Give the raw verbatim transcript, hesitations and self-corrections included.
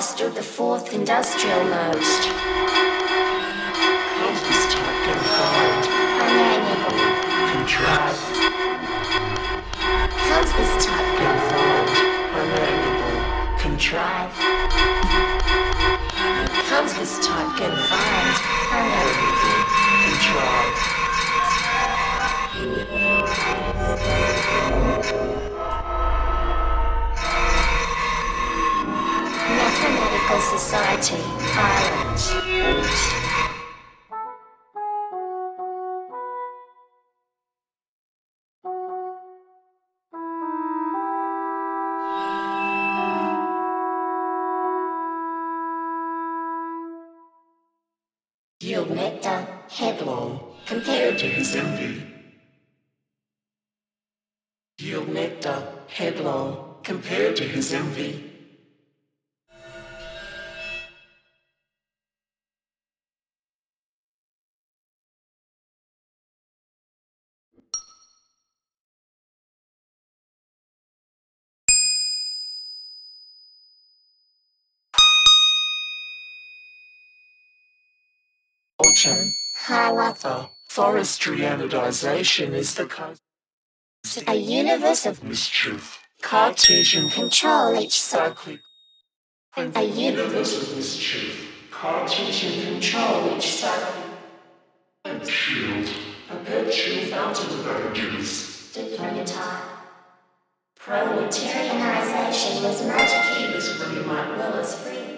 fostered the fourth industrial most. Houses typed and filed, Unamiable. contrived. Houses typed And filed, unamiable, contrived. Houses typed and filed. Unamiable. Contrived. Mathematical Society, Ireland. Yield nectar, headlong, compared to his envy. Yield nectar, headlong, compared to his envy. Fortune, Hiawatha. forestry anodization is the cause. A universe of Mischief, Cartesian control each cyclic. A universe of mischief, Cartesian control each cycle. And shield, perpetual fountain of energies. Diplomata. Proletarianization was magic. He was when he might well as free.